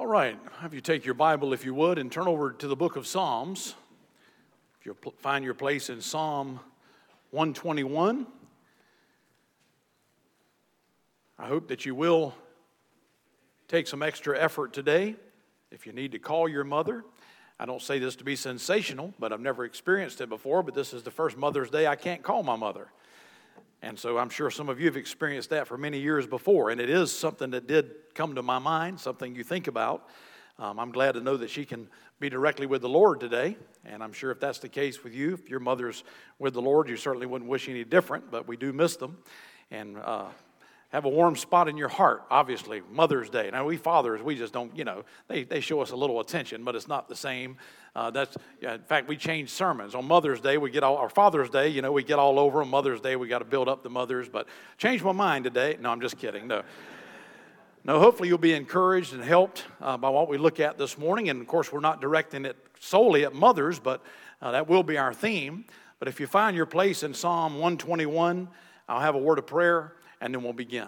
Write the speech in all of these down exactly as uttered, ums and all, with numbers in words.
All right, have you take your Bible, if you would, and turn over to the book of Psalms. If you'll find your place in Psalm one twenty-one. I hope that you will take some extra effort today. If you need to call your mother, I don't say this to be sensational, but I've never experienced it before, but this is the first Mother's Day I can't call my mother. And so I'm sure some of you have experienced that for many years before, and it is something that did come to my mind, something you think about. Um, I'm glad to know that she can be directly with the Lord today, and I'm sure if that's the case with you, if your mother's with the Lord, you certainly wouldn't wish any different, but we do miss them. And uh, have a warm spot in your heart, obviously, Mother's Day. Now, we fathers, we just don't, you know, they, they show us a little attention, but it's not the same. Uh, that's, yeah, in fact, we change sermons. On Mother's Day, we get all, or Father's Day, you know, we get all over. On Mother's Day, we got to build up the mothers, but change my mind today. No, I'm just kidding, no. No, hopefully you'll be encouraged and helped uh, by what we look at this morning, and of course, we're not directing it solely at mothers, but uh, that will be our theme. But if you find your place in Psalm one twenty-one, I'll have a word of prayer, and then we'll begin.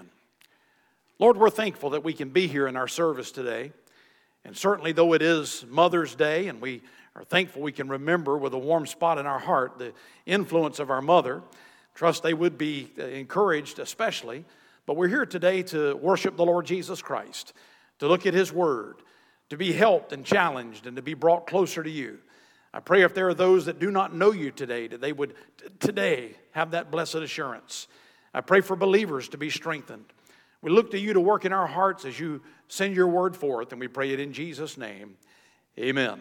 Lord, we're thankful that we can be here in our service today. And certainly though it is Mother's Day, and we are thankful we can remember with a warm spot in our heart the influence of our mother, trust they would be encouraged especially. But we're here today to worship the Lord Jesus Christ, to look at His Word, to be helped and challenged, and to be brought closer to you. I pray if there are those that do not know you today, that they would t- today have that blessed assurance. I pray for believers to be strengthened. We look to you to work in our hearts as you send your word forth, and we pray it in Jesus' name. Amen.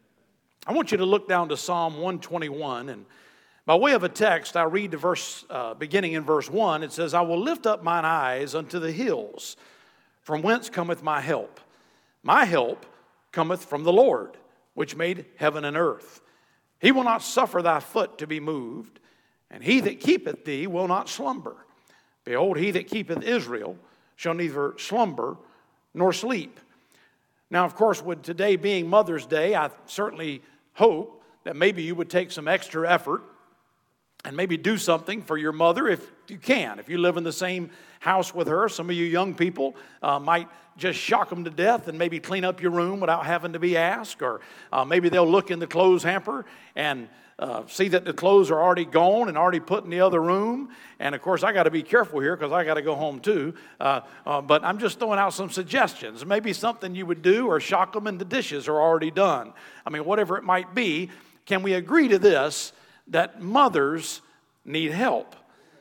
I want you to look down to Psalm one twenty-one, and by way of a text, I read the verse, uh, beginning in verse one. It says, I will lift up mine eyes unto the hills, from whence cometh my help. My help cometh from the Lord, which made heaven and earth. He will not suffer thy foot to be moved, and he that keepeth thee will not slumber. Behold, he that keepeth Israel shall neither slumber nor sleep. Now, of course, with today being Mother's Day, I certainly hope that maybe you would take some extra effort and maybe do something for your mother if you can. If you live in the same house with her, some of you young people uh, might just shock them to death and maybe clean up your room without having to be asked. Or uh, maybe they'll look in the clothes hamper and uh, see that the clothes are already gone and already put in the other room. And, of course, I got to be careful here because I got to go home too. Uh, uh, but I'm just throwing out some suggestions. Maybe something you would do, or shock them and the dishes are already done. I mean, whatever it might be, can we agree to this, that mothers need help?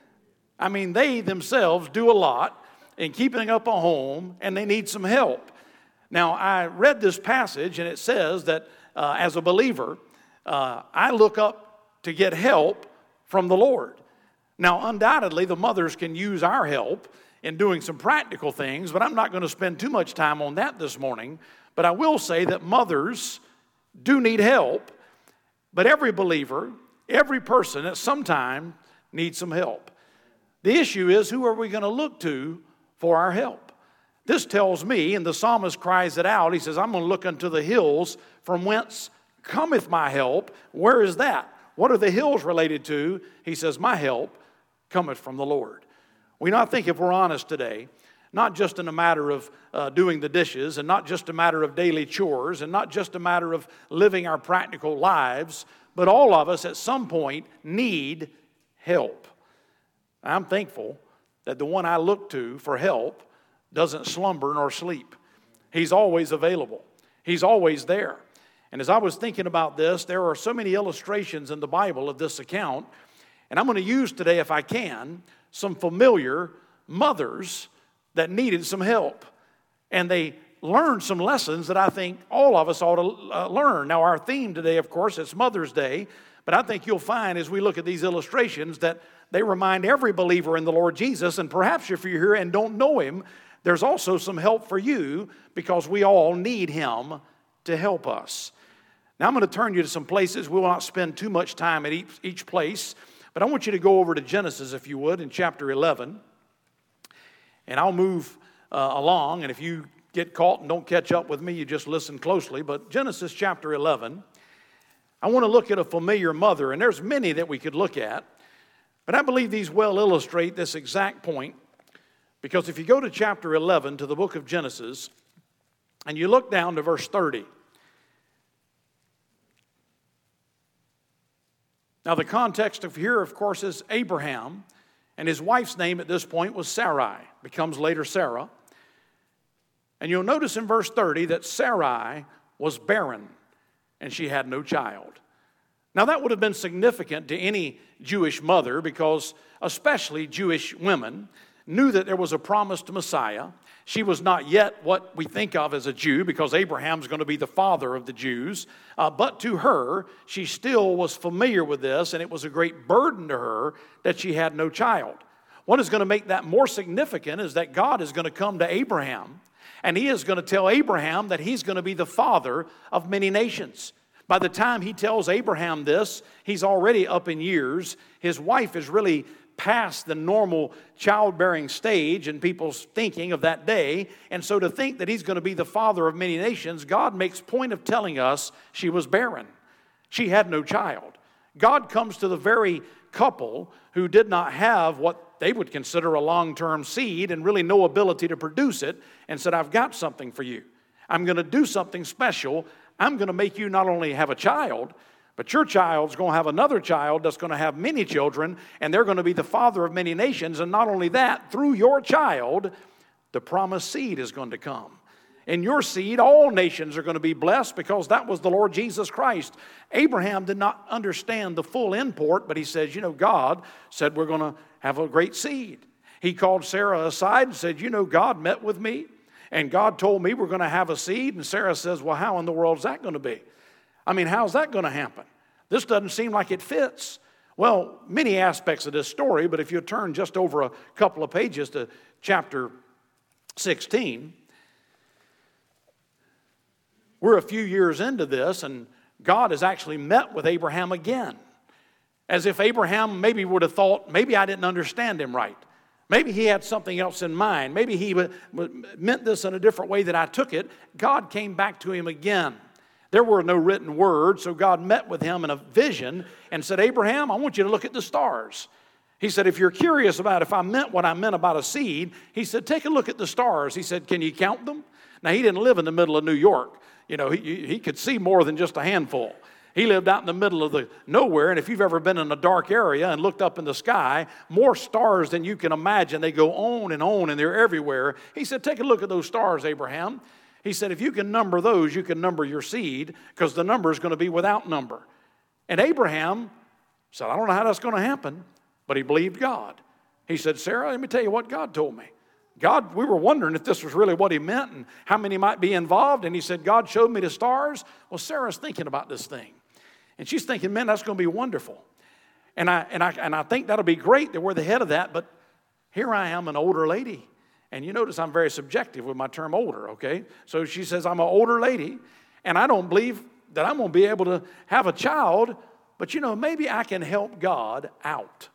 I mean, they themselves do a lot in keeping up a home, and they need some help. Now, I read this passage, and it says that uh, as a believer, uh, I look up to get help from the Lord. Now, undoubtedly, the mothers can use our help in doing some practical things, but I'm not going to spend too much time on that this morning. But I will say that mothers do need help, but every believer, every person at some time needs some help. The issue is, who are we going to look to for our help? This tells me, and the psalmist cries it out, he says, I'm going to look unto the hills from whence cometh my help. Where is that? What are the hills related to? He says, my help cometh from the Lord. We not think, if we're honest today, not just in a matter of uh, doing the dishes, and not just a matter of daily chores, and not just a matter of living our practical lives, but all of us at some point need help. I'm thankful that the one I look to for help doesn't slumber nor sleep. He's always available. He's always there. And as I was thinking about this, there are so many illustrations in the Bible of this account, and I'm going to use today, if I can, some familiar mothers that needed some help. And they learned some lessons that I think all of us ought to uh, learn. Now, our theme today, of course, is Mother's Day, but I think you'll find as we look at these illustrations that they remind every believer in the Lord Jesus, and perhaps if you're here and don't know Him, there's also some help for you, because we all need Him to help us. Now, I'm going to turn you to some places. We will not spend too much time at each, each place, but I want you to go over to Genesis, if you would, in chapter eleven, and I'll move uh, along, and if you get caught and don't catch up with me, you just listen closely. But Genesis chapter eleven, I want to look at a familiar mother, and there's many that we could look at, but I believe these well illustrate this exact point, because if you go to chapter eleven, to the book of Genesis, And you look down to verse thirty. Now, the context of here, of course, is Abraham, and his wife's name at this point was Sarai, becomes later Sarah. And you'll notice in verse thirty that Sarai was barren, and she had no child. Now, that would have been significant to any Jewish mother because especially Jewish women knew that there was a promised Messiah. She was not yet what we think of as a Jew because Abraham's going to be the father of the Jews. Uh, but to her, she still was familiar with this, and it was a great burden to her that she had no child. What is going to make that more significant is that God is going to come to Abraham, and he is going to tell Abraham that he's going to be the father of many nations. By the time he tells Abraham this, he's already up in years. His wife is really past the normal childbearing stage in people's thinking of that day. And so to think that he's going to be the father of many nations, God makes point of telling us she was barren. She had no child. God comes to the very couple who did not have what they would consider a long-term seed and really no ability to produce it and said, I've got something for you. I'm going to do something special. I'm going to make you not only have a child, but your child's going to have another child that's going to have many children, and they're going to be the father of many nations. And not only that, through your child, the promised seed is going to come. In your seed, all nations are going to be blessed because that was the Lord Jesus Christ. Abraham did not understand the full import, but he says, you know, God said we're going to have a great seed. He called Sarah aside and said, you know, God met with me, and God told me we're going to have a seed. And Sarah says, well, how in the world is that going to be? I mean, how's that going to happen? This doesn't seem like it fits. Well, many aspects of this story, but if you turn just over a couple of pages to chapter sixteen, we're a few years into this, and God has actually met with Abraham again. As if Abraham maybe would have thought, maybe I didn't understand him right. Maybe he had something else in mind. Maybe he meant this in a different way than I took it. God came back to him again. There were no written words, so God met with him in a vision and said, Abraham, I want you to look at the stars. He said, if you're curious about if I meant what I meant about a seed, he said, take a look at the stars. He said, can you count them? Now, he didn't live in the middle of New York. You know, he, he could see more than just a handful. He lived out in the middle of the nowhere, and if you've ever been in a dark area and looked up in the sky, more stars than you can imagine. They go on and on, and they're everywhere. He said, take a look at those stars, Abraham. He said, if you can number those, you can number your seed, because the number is going to be without number. And Abraham said, I don't know how that's going to happen, but he believed God. He said, Sarah, let me tell you what God told me. God, we were wondering if this was really what he meant and how many might be involved. And he said, God showed me the stars. Well, Sarah's thinking about this thing. And she's thinking, man, that's going to be wonderful. And I, and I, and I think that'll be great that we're the head of that. But here I am, an older lady. And you notice I'm very subjective with my term older, okay? So she says, I'm an older lady, and I don't believe that I'm going to be able to have a child, but you know, maybe I can help God out.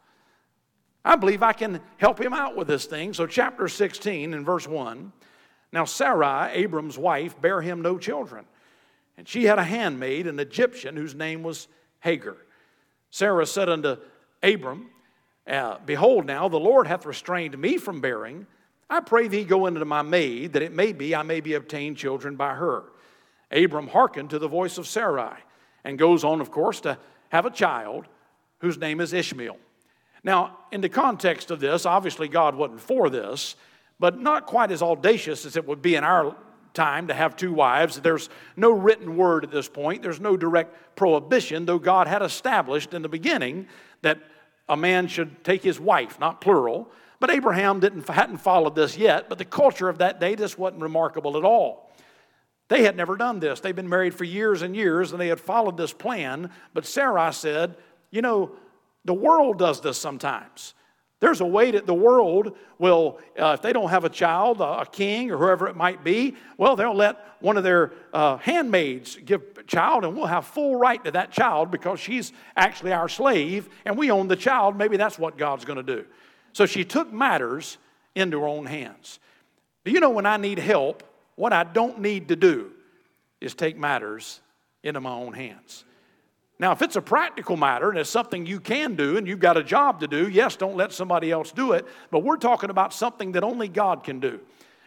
I believe I can help him out with this thing. So chapter sixteen in verse one, now Sarai, Abram's wife, bare him no children. And she had a handmaid, an Egyptian, whose name was Hagar. Sarah said unto Abram, uh, behold now, the Lord hath restrained me from bearing. I pray thee go into my maid, that it may be I may be obtained children by her. Abram hearkened to the voice of Sarai, and goes on, of course, to have a child whose name is Ishmael. Now, in the context of this, obviously God wasn't for this, but not quite as audacious as it would be in our time to have two wives. There's no written word at this point. There's no direct prohibition, though God had established in the beginning that a man should take his wife, not plural. But Abraham didn't, hadn't followed this yet, but the culture of that day, this wasn't remarkable at all. They had never done this. They'd been married for years and years, and they had followed this plan. But Sarai said, you know, the world does this sometimes. There's a way that the world will, uh, if they don't have a child, a king or whoever it might be, well, they'll let one of their uh, handmaids give a child, and we'll have full right to that child because she's actually our slave, and we own the child. Maybe that's what God's going to do. So she took matters into her own hands. Do you know when I need help, what I don't need to do is take matters into my own hands. Now, if it's a practical matter and it's something you can do and you've got a job to do, yes, don't let somebody else do it. But we're talking about something that only God can do.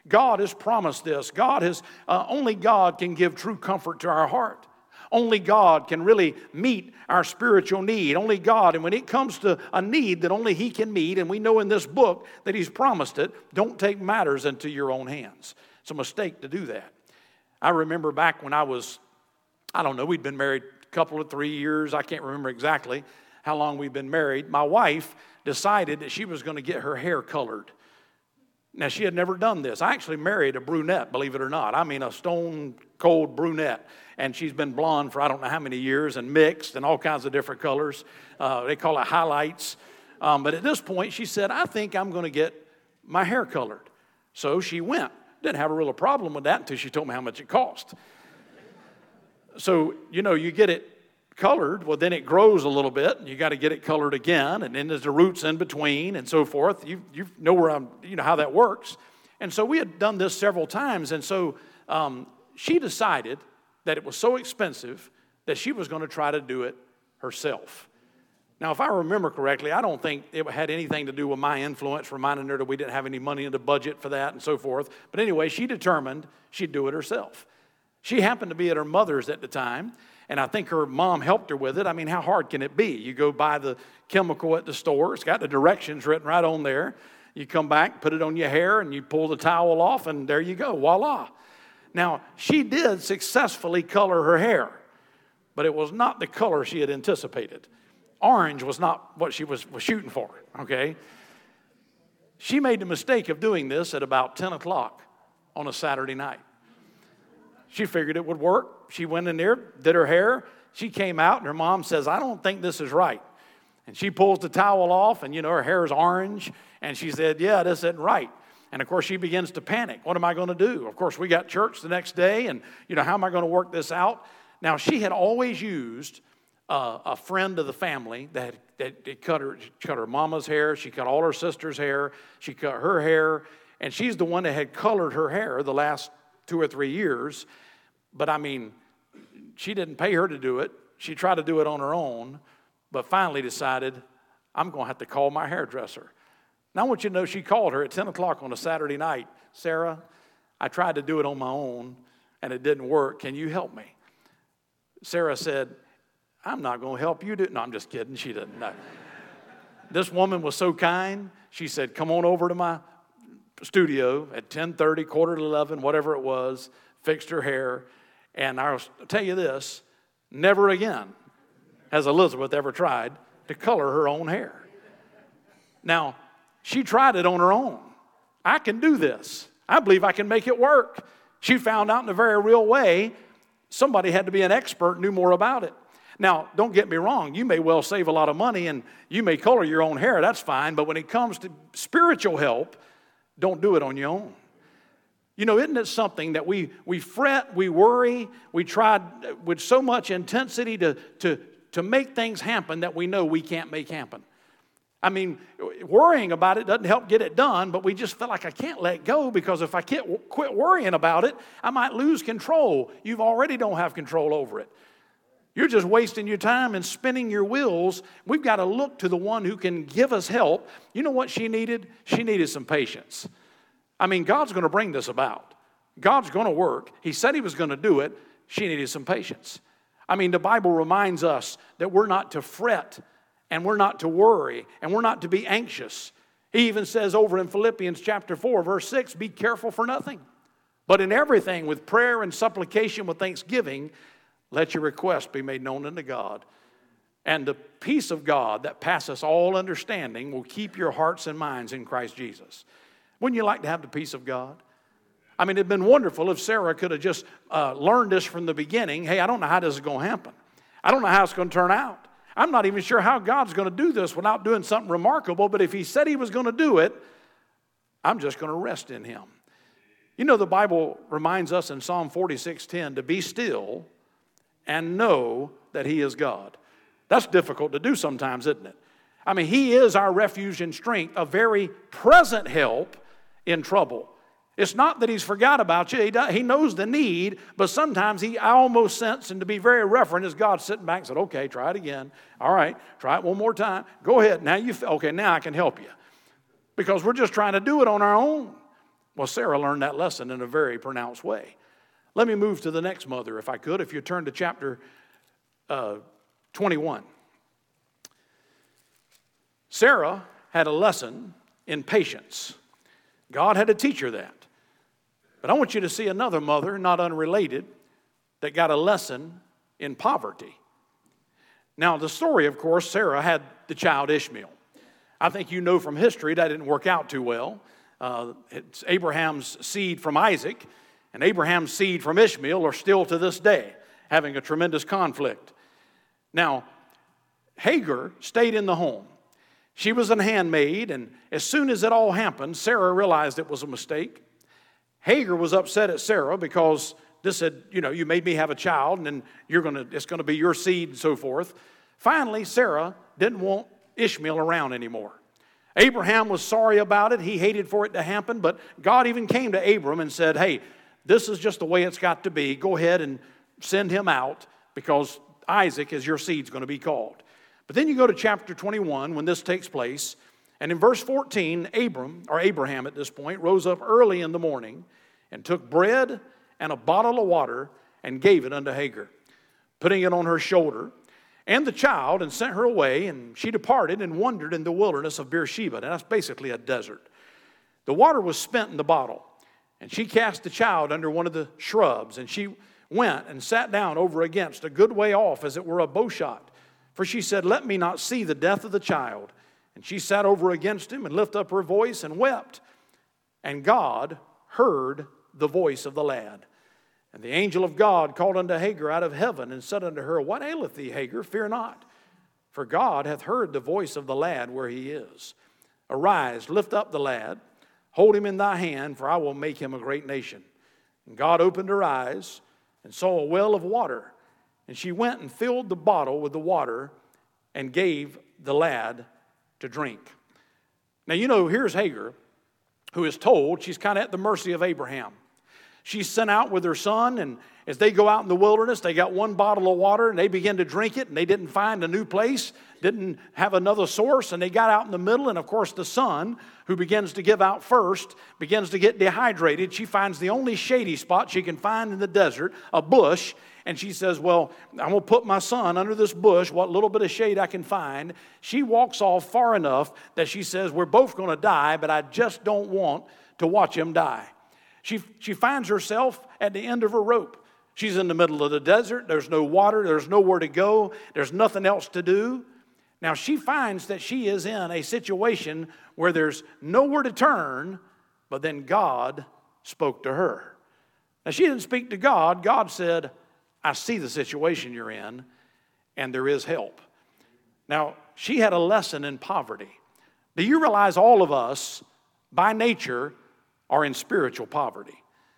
God has promised this. God has, uh, only God can give true comfort to our heart. Only God can really meet our spiritual need. Only God, and when it comes to a need that only He can meet, and we know in this book that He's promised it, don't take matters into your own hands. It's a mistake to do that. I remember back when I was, I don't know, we'd been married a couple of three years. I can't remember exactly how long we'd been married. My wife decided that she was going to get her hair colored. Now, she had never done this. I actually married a brunette, believe it or not. I mean, a stone-cold brunette. And she's been blonde for I don't know how many years and mixed and all kinds of different colors. Uh, they call it highlights. Um, but at this point, she said, I think I'm going to get my hair colored. So she went. Didn't have a real problem with that until she told me how much it cost. So, you know, you get it colored, well, then it grows a little bit, and you got to get it colored again, and then there's the roots in between, and so forth. You you know where I'm, you know how that works. And so we had done this several times, and so um, she decided that it was so expensive that she was going to try to do it herself. Now, if I remember correctly, I don't think it had anything to do with my influence, reminding her that we didn't have any money in the budget for that and so forth. But anyway, she determined she'd do it herself. She happened to be at her mother's at the time, and I think her mom helped her with it. I mean, how hard can it be? You go buy the chemical at the store. It's got the directions written right on there. You come back, put it on your hair, and you pull the towel off, and there you go. Voila. Now, she did successfully color her hair, but it was not the color she had anticipated. Orange was not what she was, was shooting for, okay? She made the mistake of doing this at about ten o'clock on a Saturday night. She figured it would work. She went in there, did her hair. She came out, and her mom says, I don't think this is right. And she pulls the towel off, and, you know, her hair is orange. And she said, yeah, this isn't right. And, of course, she begins to panic. What am I going to do? Of course, we got church the next day, and, you know, how am I going to work this out? Now, she had always used uh, a friend of the family that, that, that cut, her, cut her mama's hair. She cut all her sister's hair. She cut her hair. And she's the one that had colored her hair the last two or three years. But, I mean, she didn't pay her to do it. She tried to do it on her own, but finally decided, I'm going to have to call my hairdresser. Now, I want you to know she called her at ten o'clock on a Saturday night. Sarah, I tried to do it on my own, and it didn't work. Can you help me? Sarah said, I'm not going to help you do it. No, I'm just kidding. She didn't know. This woman was so kind. She said, come on over to my studio at ten thirty, quarter to eleven, whatever it was, fixed her hair. And I'll tell you this, never again has Elizabeth ever tried to color her own hair. Now, she tried it on her own. I can do this. I believe I can make it work. She found out in a very real way somebody had to be an expert, knew more about it. Now, don't get me wrong. You may well save a lot of money and you may color your own hair. That's fine. But when it comes to spiritual help, don't do it on your own. You know, isn't it something that we we fret, we worry, we try with so much intensity to, to, to make things happen that we know we can't make happen? I mean, worrying about it doesn't help get it done, but we just feel like I can't let go because if I can't quit worrying about it, I might lose control. You already don't have control over it. You're just wasting your time and spinning your wheels. We've got to look to the one who can give us help. You know what she needed? She needed some patience. I mean, God's going to bring this about. God's going to work. He said He was going to do it. She needed some patience. I mean, the Bible reminds us that we're not to fret and we're not to worry and we're not to be anxious. He even says over in Philippians chapter four, verse six, be careful for nothing, but in everything with prayer and supplication with thanksgiving, let your requests be made known unto God. And the peace of God that passeth all understanding will keep your hearts and minds in Christ Jesus. Wouldn't you like to have the peace of God? I mean, it'd been wonderful if Sarah could have just uh, learned this from the beginning. Hey, I don't know how this is going to happen. I don't know how it's going to turn out. I'm not even sure how God's going to do this without doing something remarkable, but if He said He was going to do it, I'm just going to rest in Him. You know, the Bible reminds us in Psalm forty-six ten to be still and know that He is God. That's difficult to do sometimes, isn't it? I mean, He is our refuge and strength, a very present help in trouble. It's not that He's forgot about you. He, does, he knows the need, but sometimes He, I almost sense, and to be very reverent, is God sitting back and said, okay, try it again. All right, try it one more time. Go ahead. Now you, okay, now I can help you. Because we're just trying to do it on our own. Well, Sarah learned that lesson in a very pronounced way. Let me move to the next mother, if I could, if you turn to chapter uh, twenty-one. Sarah had a lesson in patience. God had to teach her that. But I want you to see another mother, not unrelated, that got a lesson in poverty. Now, the story, of course, Sarah had the child Ishmael. I think you know from history that didn't work out too well. Uh, it's Abraham's seed from Isaac and Abraham's seed from Ishmael are still to this day having a tremendous conflict. Now, Hagar stayed in the home. She was a handmaid, and as soon as it all happened, Sarah realized it was a mistake. Hagar was upset at Sarah because this said, you know, you made me have a child, and then you're gonna, it's going to be your seed and so forth. Finally, Sarah didn't want Ishmael around anymore. Abraham was sorry about it. He hated for it to happen, but God even came to Abram and said, hey, this is just the way it's got to be. Go ahead and send him out because Isaac is your seed's going to be called. But then you go to chapter twenty-one when this takes place, and in verse fourteen, Abram, or Abraham at this point, rose up early in the morning and took bread and a bottle of water and gave it unto Hagar, putting it on her shoulder and the child, and sent her away, and she departed and wandered in the wilderness of Beersheba. And that's basically a desert. The water was spent in the bottle, and she cast the child under one of the shrubs, and she went and sat down over against a good way off, as it were a bow shot. For she said, let me not see the death of the child. And she sat over against him and lifted up her voice and wept. And God heard the voice of the lad. And the angel of God called unto Hagar out of heaven and said unto her, what aileth thee, Hagar? Fear not, for God hath heard the voice of the lad where he is. Arise, lift up the lad, hold him in thy hand, for I will make him a great nation. And God opened her eyes and saw a well of water. And she went and filled the bottle with the water and gave the lad to drink. Now, you know, here's Hagar, who is told she's kind of at the mercy of Abraham. She's sent out with her son, and as they go out in the wilderness, they got one bottle of water, and they begin to drink it, and they didn't find a new place, didn't have another source, and they got out in the middle, and of course the son, who begins to give out first, begins to get dehydrated. She finds the only shady spot she can find in the desert, a bush, and she says, well, I'm going to put my son under this bush, what little bit of shade I can find. She walks off far enough that she says, we're both going to die, but I just don't want to watch him die. She, she finds herself at the end of her rope. She's in the middle of the desert. There's no water. There's nowhere to go. There's nothing else to do. Now, she finds that she is in a situation where there's nowhere to turn, but then God spoke to her. Now, she didn't speak to God. God said, I see the situation you're in, and there is help. Now, she had a lesson in poverty. Do you realize all of us, by nature, are in spiritual poverty?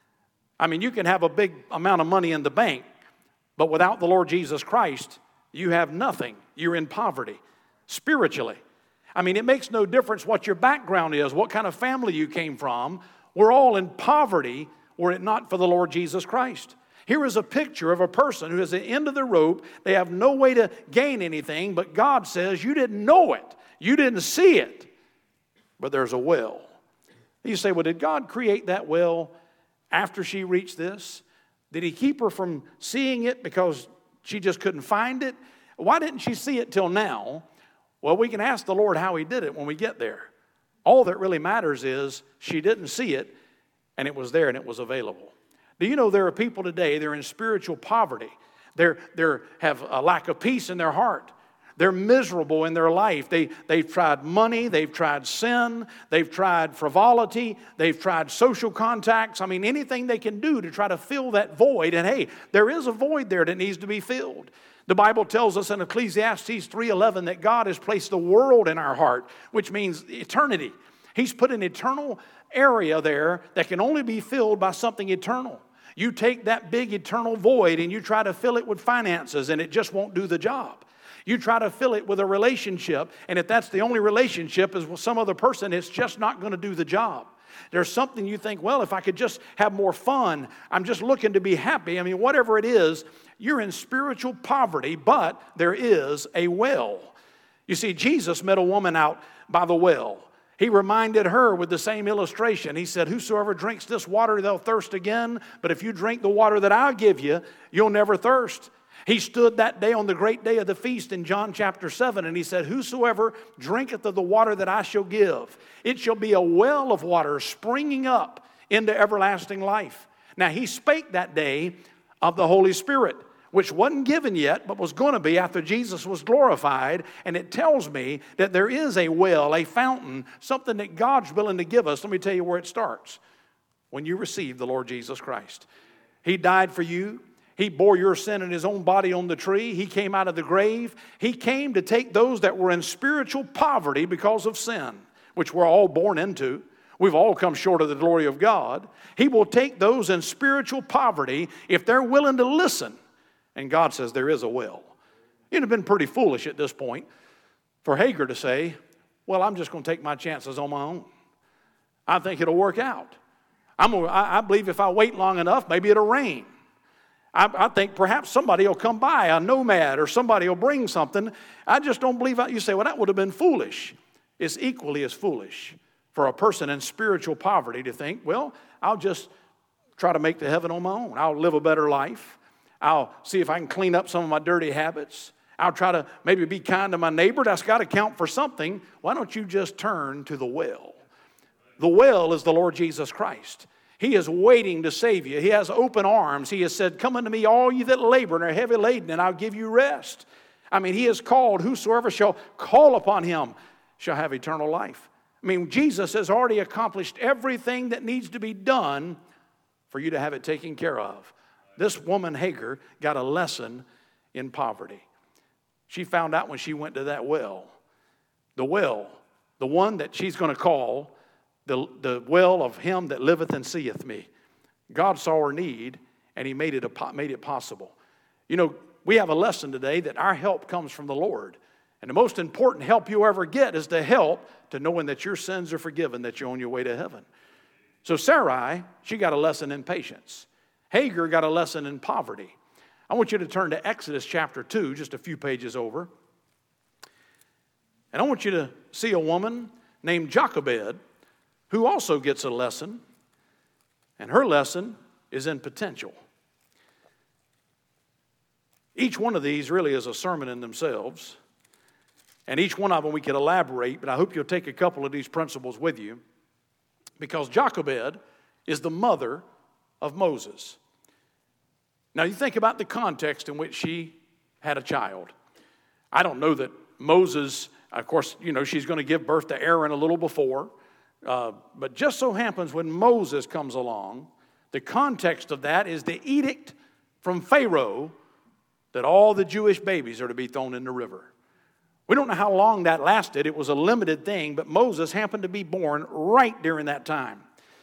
I mean, you can have a big amount of money in the bank, but without the Lord Jesus Christ, you have nothing. You're in poverty, spiritually. I mean, it makes no difference what your background is, what kind of family you came from. We're all in poverty were it not for the Lord Jesus Christ. Here is a picture of a person who is at the end of the rope. They have no way to gain anything, but God says, you didn't know it. You didn't see it, but there's a well. You say, well, did God create that well after she reached this? Did he keep her from seeing it because she just couldn't find it? Why didn't she see it till now? Well, we can ask the Lord how he did it when we get there. All that really matters is she didn't see it, and it was there and it was available. Do you know there are people today, they're in spiritual poverty. They're, they're have a lack of peace in their heart. They're miserable in their life. They, they've tried money. They've tried sin. They've tried frivolity. They've tried social contacts. I mean, anything they can do to try to fill that void. And hey, there is a void there that needs to be filled. The Bible tells us in Ecclesiastes three eleven that God has placed the world in our heart, which means eternity. He's put an eternal area there that can only be filled by something eternal. You take that big eternal void and you try to fill it with finances, and it just won't do the job. You try to fill it with a relationship, and if that's the only relationship is with some other person, it's just not going to do the job. There's something you think, well, if I could just have more fun, I'm just looking to be happy. I mean, whatever it is, you're in spiritual poverty, but there is a well. You see, Jesus met a woman out by the well, He reminded her with the same illustration. He said, whosoever drinks this water, they'll thirst again. But if you drink the water that I'll give you, you'll never thirst. He stood that day on the great day of the feast in John chapter seven, and he said, whosoever drinketh of the water that I shall give, it shall be a well of water springing up into everlasting life. Now he spake that day of the Holy Spirit, which wasn't given yet, but was going to be after Jesus was glorified. And it tells me that there is a well, a fountain, something that God's willing to give us. Let me tell you where it starts. When you receive the Lord Jesus Christ. He died for you. He bore your sin in His own body on the tree. He came out of the grave. He came to take those that were in spiritual poverty because of sin, which we're all born into. We've all come short of the glory of God. He will take those in spiritual poverty if they're willing to listen. And God says there is a well. It'd have been pretty foolish at this point for Hagar to say, well, I'm just going to take my chances on my own. I think it'll work out. I'm gonna, I, I believe if I wait long enough, maybe it'll rain. I, I think perhaps somebody will come by, a nomad, or somebody will bring something. I just don't believe that. You say, well, that would have been foolish. It's equally as foolish for a person in spiritual poverty to think, well, I'll just try to make the heaven on my own. I'll live a better life. I'll see if I can clean up some of my dirty habits. I'll try to maybe be kind to my neighbor. That's got to count for something. Why don't you just turn to the well? The well is the Lord Jesus Christ. He is waiting to save you. He has open arms. He has said, come unto me, all you that labor and are heavy laden, and I'll give you rest. I mean, He has called, whosoever shall call upon Him shall have eternal life. I mean, Jesus has already accomplished everything that needs to be done for you to have it taken care of. This woman, Hagar, got a lesson in poverty. She found out when she went to that well. The well, the one that she's going to call the, the well of Him that liveth and seeth me. God saw her need, and He made it, a, made it possible. You know, we have a lesson today that our help comes from the Lord. And the most important help you ever get is the help to knowing that your sins are forgiven, that you're on your way to heaven. So Sarai, she got a lesson in patience. Hagar got a lesson in poverty. I want you to turn to Exodus chapter two, just a few pages over. And I want you to see a woman named Jochebed who also gets a lesson. And her lesson is in potential. Each one of these really is a sermon in themselves. And each one of them we could elaborate, but I hope you'll take a couple of these principles with you. Because Jochebed is the mother of Moses. Now you think about the context in which she had a child. I don't know that Moses, of course, you know, she's going to give birth to Aaron a little before. Uh, but just so happens when Moses comes along, the context of that is the edict from Pharaoh that all the Jewish babies are to be thrown in the river. We don't know how long that lasted. It was a limited thing, but Moses happened to be born right during that time.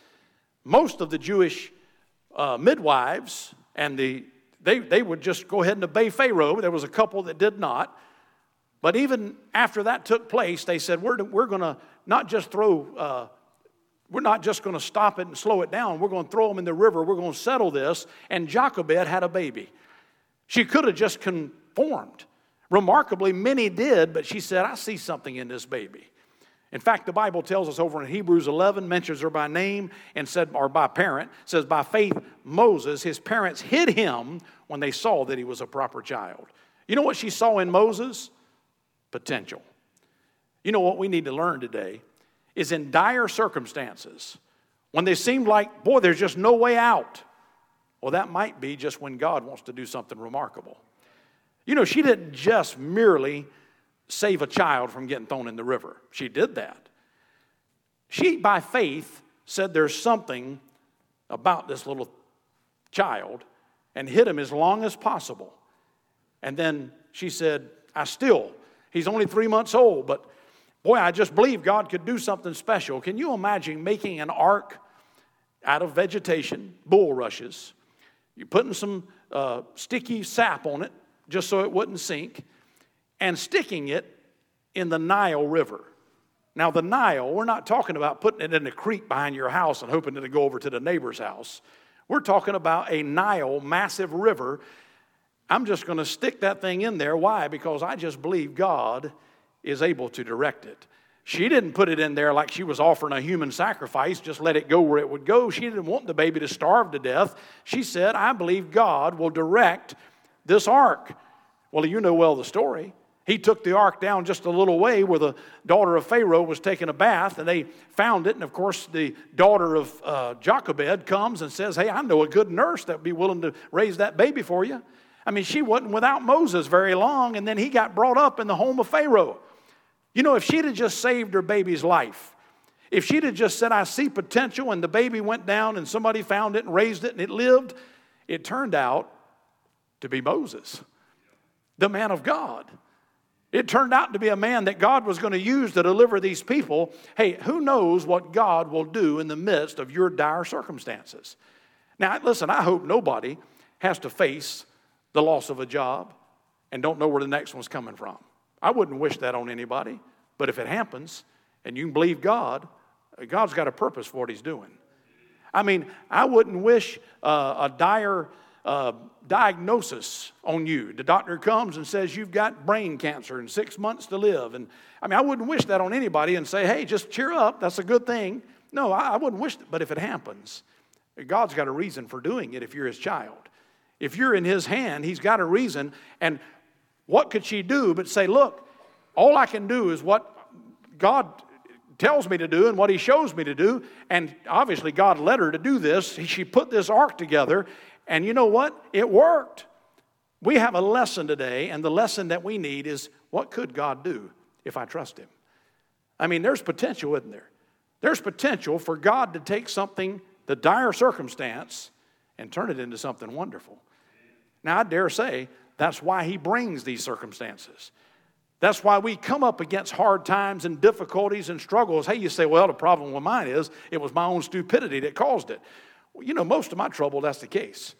Most of the Jewish uh, midwives, and the they, they would just go ahead and obey Pharaoh. There was a couple that did not. But even after that took place, they said, we're, we're going to not just throw, uh, we're not just going to stop it and slow it down. We're going to throw them in the river. We're going to settle this. And Jochebed had a baby. She could have just conformed. Remarkably, many did, but she said, I see something in this baby. In fact, the Bible tells us over in Hebrews eleven, mentions her by name and said, or by parent, says, by faith, Moses, his parents hid him when they saw that he was a proper child. You know what she saw in Moses? Potential. You know what we need to learn today is in dire circumstances, when they seem like, boy, there's just no way out. Well, that might be just when God wants to do something remarkable. You know, she didn't just merely save a child from getting thrown in the river. She did that. She, by faith, said there's something about this little child and hid him as long as possible. And then she said, I still, he's only three months old, but boy, I just believe God could do something special. Can you imagine making an ark out of vegetation, bulrushes? You're putting some uh, sticky sap on it just so it wouldn't sink, and sticking it in the Nile River. Now, the Nile, we're not talking about putting it in a creek behind your house and hoping it'll go over to the neighbor's house. We're talking about a Nile, massive river. I'm just going to stick that thing in there. Why? Because I just believe God is able to direct it. She didn't put it in there like she was offering a human sacrifice, just let it go where it would go. She didn't want the baby to starve to death. She said, I believe God will direct this ark. Well, you know well the story. He took the ark down just a little way where the daughter of Pharaoh was taking a bath, and they found it. And, of course, the daughter of uh, Jochebed comes and says, hey, I know a good nurse that would be willing to raise that baby for you. I mean, she wasn't without Moses very long, and then he got brought up in the home of Pharaoh. You know, if she'd have just saved her baby's life, if she'd have just said, I see potential, and the baby went down and somebody found it and raised it and it lived, it turned out to be Moses, the man of God. It turned out to be a man that God was going to use to deliver these people. Hey, who knows what God will do in the midst of your dire circumstances? Now, listen, I hope nobody has to face the loss of a job and don't know where the next one's coming from. I wouldn't wish that on anybody, but if it happens and you can believe God, God's got a purpose for what he's doing. I mean, I wouldn't wish uh, a dire uh, diagnosis on you. The doctor comes and says you've got brain cancer and six months to live. And I mean, I wouldn't wish that on anybody and say, hey, just cheer up, that's a good thing. No, I, I wouldn't wish that, but if it happens, God's got a reason for doing it if you're his child. If you're in his hand, he's got a reason. And what could she do but say, look, all I can do is what God tells me to do and what he shows me to do. And obviously God led her to do this. She put this ark together, and you know what? It worked. We have a lesson today, and the lesson that we need is, what could God do if I trust him? I mean, there's potential, isn't there? There's potential for God to take something, the dire circumstance, and turn it into something wonderful. Now, I dare say, that's why he brings these circumstances. That's why we come up against hard times and difficulties and struggles. Hey, you say, well, the problem with mine is it was my own stupidity that caused it. Well, you know, most of my trouble, that's the case.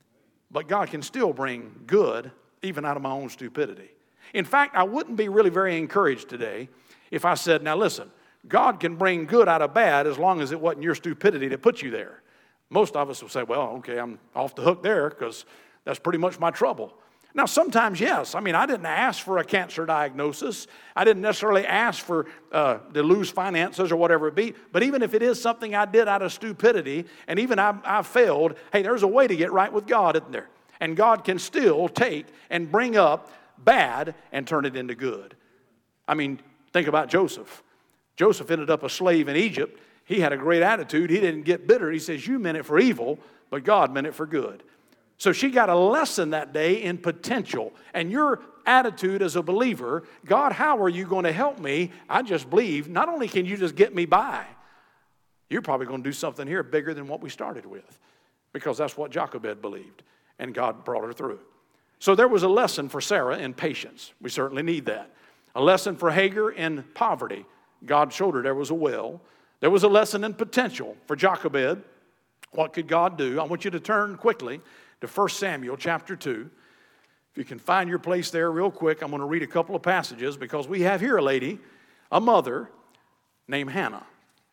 But God can still bring good even out of my own stupidity. In fact, I wouldn't be really very encouraged today if I said, now listen, God can bring good out of bad as long as it wasn't your stupidity that put you there. Most of us will say, well, okay, I'm off the hook there because that's pretty much my trouble. Now, sometimes, yes. I mean, I didn't ask for a cancer diagnosis. I didn't necessarily ask for uh, to lose finances or whatever it be. But even if it is something I did out of stupidity, and even I, I failed, hey, there's a way to get right with God, isn't there? And God can still take and bring up bad and turn it into good. I mean, think about Joseph. Joseph ended up a slave in Egypt. He had a great attitude. He didn't get bitter. He says, you meant it for evil, but God meant it for good. So she got a lesson that day in potential. And your attitude as a believer, God, how are you going to help me? I just believe not only can you just get me by, you're probably going to do something here bigger than what we started with. Because that's what Jochebed believed. And God brought her through. So there was a lesson for Sarah in patience. We certainly need that. A lesson for Hagar in poverty. God showed her there was a well. There was a lesson in potential for Jochebed. What could God do? I want you to turn quickly to First Samuel chapter two. If you can find your place there real quick, I'm going to read a couple of passages because we have here a lady, a mother named Hannah.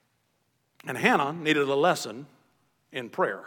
And Hannah needed a lesson in prayer.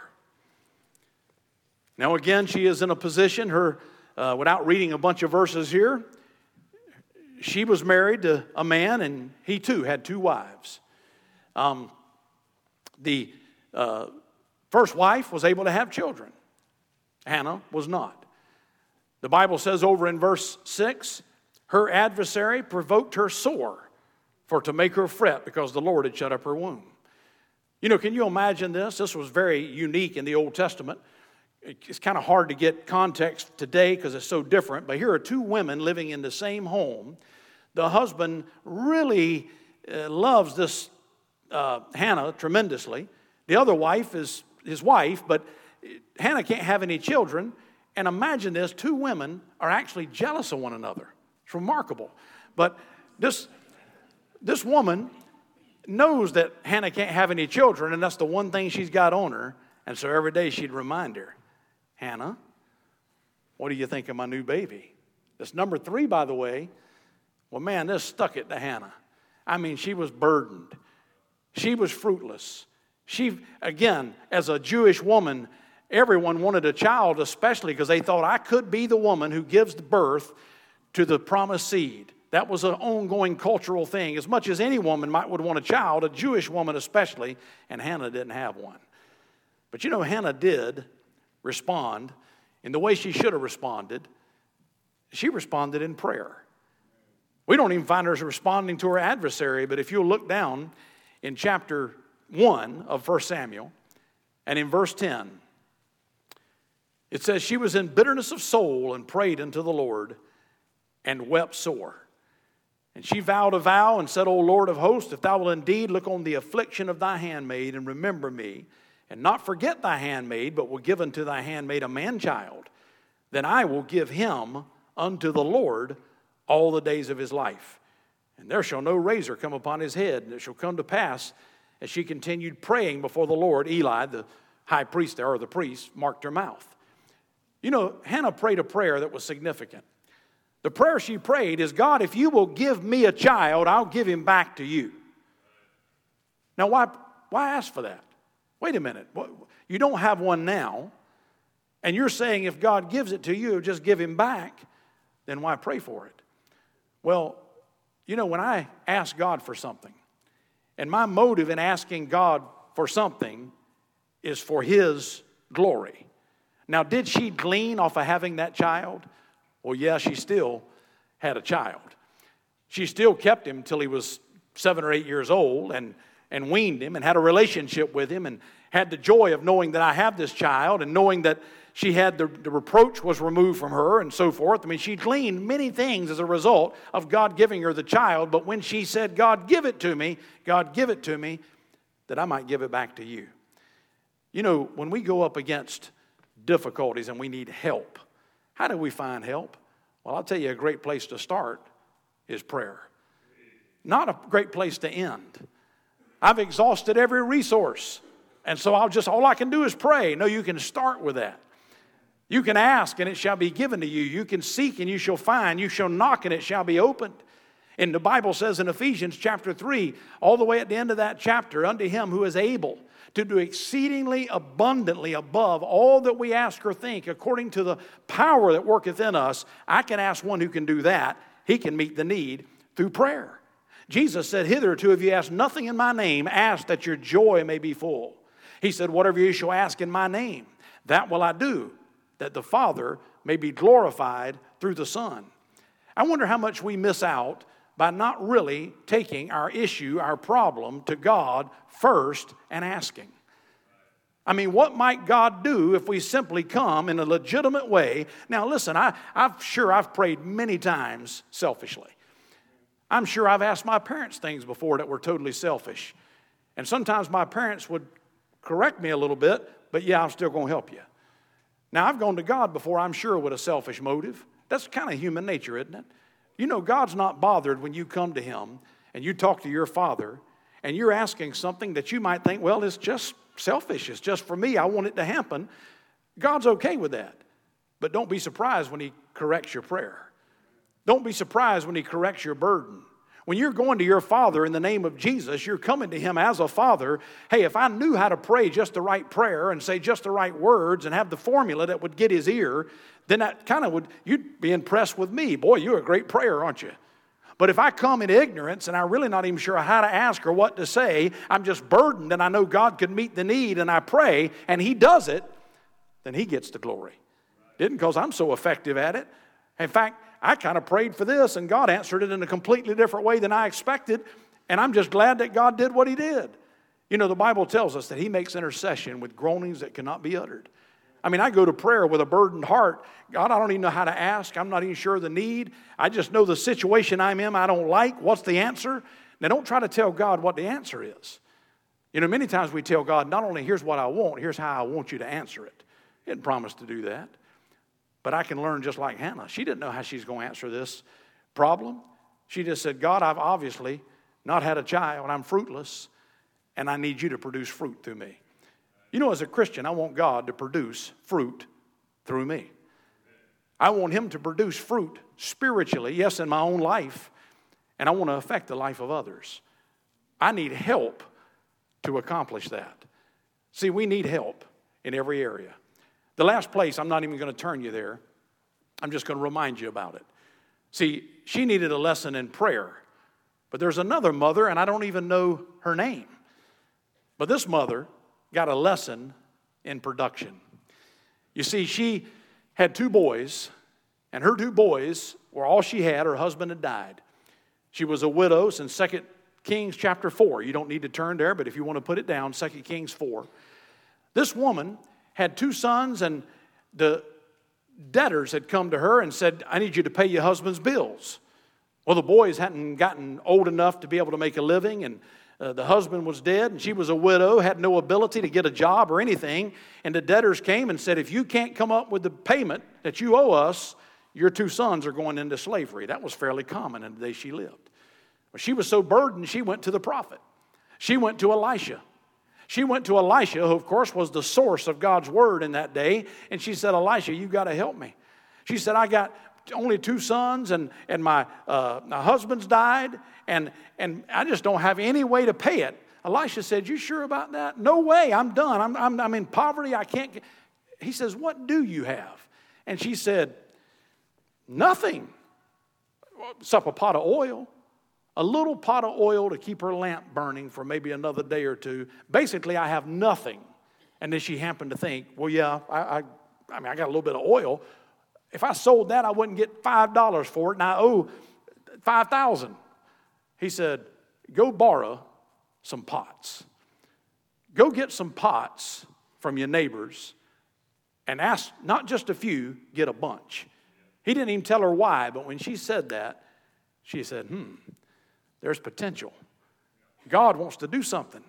Now again, she is in a position, her uh, without reading a bunch of verses here, she was married to a man and he too had two wives. Um, the uh, first wife was able to have children. Hannah was not. The Bible says over in verse six, her adversary provoked her sore for to make her fret because the Lord had shut up her womb. You know, can you imagine this? This was very unique in the Old Testament. It's kind of hard to get context today because it's so different, but here are two women living in the same home. The husband really uh, loves this uh, Hannah tremendously. The other wife is his wife, but Hannah can't have any children. And imagine this, two women are actually jealous of one another. It's remarkable. But this, this woman knows that Hannah can't have any children, and that's the one thing she's got on her. And so every day she'd remind her, Hannah, what do you think of my new baby? This number three, by the way, well, man, this stuck it to Hannah. I mean, she was burdened. She was fruitless. She, again, as a Jewish woman, everyone wanted a child, especially because they thought I could be the woman who gives birth to the promised seed. That was an ongoing cultural thing. As much as any woman might would want a child, a Jewish woman especially, and Hannah didn't have one. But you know, Hannah did respond in the way she should have responded. She responded in prayer. We don't even find her as responding to her adversary, but if you'll look down in chapter one of First Samuel, and in verse ten, it says, she was in bitterness of soul and prayed unto the Lord and wept sore. And she vowed a vow and said, O Lord of hosts, if thou wilt indeed look on the affliction of thy handmaid and remember me, and not forget thy handmaid, but will give unto thy handmaid a man-child, then I will give him unto the Lord all the days of his life. And there shall no razor come upon his head. And it shall come to pass, as she continued praying before the Lord, Eli, the high priest there, or the priest, marked her mouth. You know, Hannah prayed a prayer that was significant. The prayer she prayed is, God, if you will give me a child, I'll give him back to you. Now, why, why ask for that? Wait a minute. You don't have one now, and you're saying if God gives it to you, just give him back, then why pray for it? Well, you know, when I ask God for something, and my motive in asking God for something is for his glory. Now, did she glean off of having that child? Well, yeah, she still had a child. She still kept him till he was seven or eight years old and, and weaned him and had a relationship with him and had the joy of knowing that I have this child and knowing that she had the, the reproach was removed from her and so forth. I mean, she gleaned many things as a result of God giving her the child. But when she said, God, give it to me, God, give it to me, that I might give it back to you. You know, when we go up against difficulties and we need help, how do we find help? Well, I'll tell you, a great place to start is prayer. Not a great place to end. I've exhausted every resource, and so I'll just, all I can do is pray. No, you can start with that. You can ask, and it shall be given to you. You can seek, and you shall find. You shall knock, and it shall be opened. And the Bible says in Ephesians chapter three, all the way at the end of that chapter, unto him who is able to do exceedingly abundantly above all that we ask or think, according to the power that worketh in us. I can ask one who can do that. He can meet the need through prayer. Jesus said, hitherto have you asked nothing in my name, ask that your joy may be full. He said, whatever you shall ask in my name, that will I do, that the Father may be glorified through the Son. I wonder how much we miss out by not really taking our issue, our problem, to God first and asking. I mean, what might God do if we simply come in a legitimate way? Now, listen, I, I'm sure I've prayed many times selfishly. I'm sure I've asked my parents things before that were totally selfish. And sometimes my parents would correct me a little bit, but yeah, I'm still going to help you. Now, I've gone to God before, I'm sure, with a selfish motive. That's kind of human nature, isn't it? You know, God's not bothered when you come to him and you talk to your Father and you're asking something that you might think, well, it's just selfish. It's just for me. I want it to happen. God's okay with that. But don't be surprised when he corrects your prayer. Don't be surprised when he corrects your burden. When you're going to your Father in the name of Jesus, you're coming to him as a father. Hey, if I knew how to pray just the right prayer and say just the right words and have the formula that would get his ear, then that kind of would, you'd be impressed with me. Boy, you're a great prayer, aren't you? But if I come in ignorance and I'm really not even sure how to ask or what to say, I'm just burdened and I know God could meet the need and I pray and he does it, then he gets the glory. Didn't because I'm so effective at it. In fact, I kind of prayed for this and God answered it in a completely different way than I expected. And I'm just glad that God did what he did. You know, the Bible tells us that he makes intercession with groanings that cannot be uttered. I mean, I go to prayer with a burdened heart. God, I don't even know how to ask. I'm not even sure of the need. I just know the situation I'm in I don't like. What's the answer? Now, don't try to tell God what the answer is. You know, many times we tell God, not only here's what I want, here's how I want you to answer it. He didn't promise to do that. But I can learn just like Hannah. She didn't know how she's going to answer this problem. She just said, God, I've obviously not had a child. I'm fruitless, and I need you to produce fruit through me. You know, as a Christian, I want God to produce fruit through me. I want him to produce fruit spiritually, yes, in my own life, and I want to affect the life of others. I need help to accomplish that. See, we need help in every area. The last place, I'm not even going to turn you there. I'm just going to remind you about it. See, she needed a lesson in prayer. But there's another mother, and I don't even know her name. But this mother got a lesson in production. You see, she had two boys, and her two boys were all she had. Her husband had died. She was a widow in Second Kings chapter four. You don't need to turn there, but if you want to put it down, Second Kings four. This woman had two sons, and the debtors had come to her and said, I need you to pay your husband's bills. Well, the boys hadn't gotten old enough to be able to make a living, and uh, the husband was dead, and she was a widow, had no ability to get a job or anything. And the debtors came and said, if you can't come up with the payment that you owe us, your two sons are going into slavery. That was fairly common in the day she lived. Well, she was so burdened, she went to the prophet. She went to Elisha. She went to Elisha, who, of course, was the source of God's word in that day, and she said, Elisha, you've got to help me. She said, I got only two sons, and, and my, uh, my husband's died, and, and I just don't have any way to pay it. Elisha said, you sure about that? No way, I'm done. I'm, I'm, I'm in poverty. I can't get. He says, what do you have? And she said, nothing. Except a pot of oil. A little pot of oil to keep her lamp burning for maybe another day or two. Basically, I have nothing. And then she happened to think, well, yeah, I, I, I mean, I got a little bit of oil. If I sold that, I wouldn't get five dollars for it, and I owe five thousand dollars. He said, go borrow some pots. Go get some pots from your neighbors and ask, not just a few, get a bunch. He didn't even tell her why, but when she said that, she said, hmm, there's potential. God wants to do something.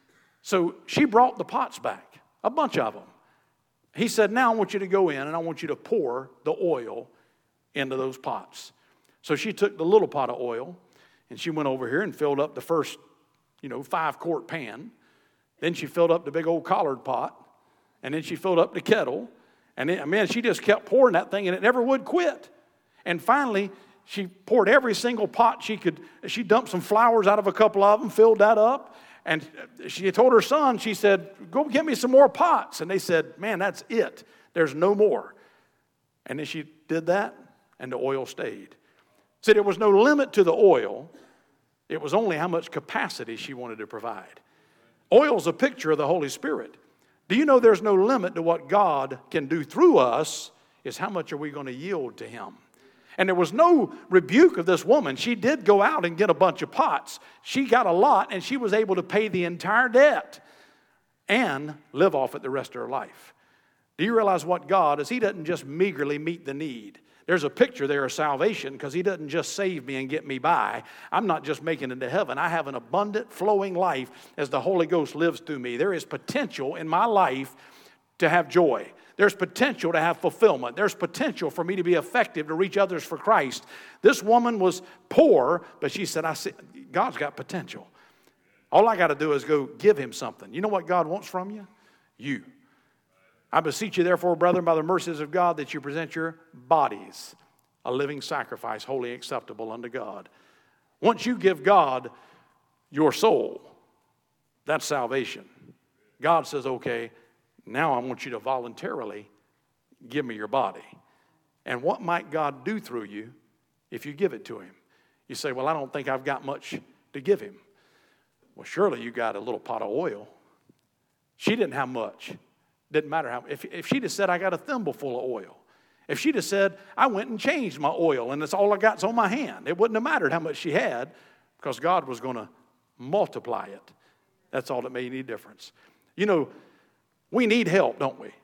So she brought the pots back, a bunch of them. He said, now I want you to go in and I want you to pour the oil into those pots. So she took the little pot of oil and she went over here and filled up the first, you know, five quart pan. Then she filled up the big old collard pot. And then she filled up the kettle. And then, man, she just kept pouring that thing and it never would quit. And finally, she poured every single pot she could. She dumped some flowers out of a couple of them, filled that up. And she told her son, she said, go get me some more pots. And they said, man, that's it. There's no more. And then she did that, and the oil stayed. See, there was no limit to the oil. It was only how much capacity she wanted to provide. Oil's a picture of the Holy Spirit. Do you know there's no limit to what God can do through us? Is how much are we going to yield to Him? And there was no rebuke of this woman. She did go out and get a bunch of pots. She got a lot, and she was able to pay the entire debt and live off it the rest of her life. Do you realize what God is? He doesn't just meagerly meet the need. There's a picture there of salvation because He doesn't just save me and get me by. I'm not just making it to heaven. I have an abundant, flowing life as the Holy Ghost lives through me. There is potential in my life to have joy. There's potential to have fulfillment. There's potential for me to be effective to reach others for Christ. This woman was poor, but she said, I see, God's got potential. All I got to do is go give Him something. You know what God wants from you? You. I beseech you, therefore, brethren, by the mercies of God, that you present your bodies a living sacrifice, wholly acceptable unto God. Once you give God your soul, that's salvation. God says, okay, now I want you to voluntarily give me your body. And what might God do through you if you give it to Him? You say, well, I don't think I've got much to give Him. Well, surely you got a little pot of oil. She didn't have much. Didn't matter how. If, if she'd have said, I got a thimble full of oil. If she'd have said, I went and changed my oil and it's all I got's on my hand. It wouldn't have mattered how much she had because God was going to multiply it. That's all that made any difference. You know, we need help, don't we?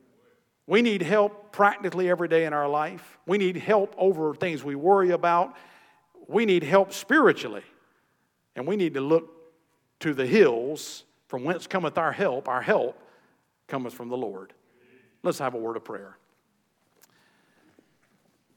We need help practically every day in our life. We need help over things we worry about. We need help spiritually. And we need to look to the hills from whence cometh our help. Our help cometh from the Lord. Let's have a word of prayer.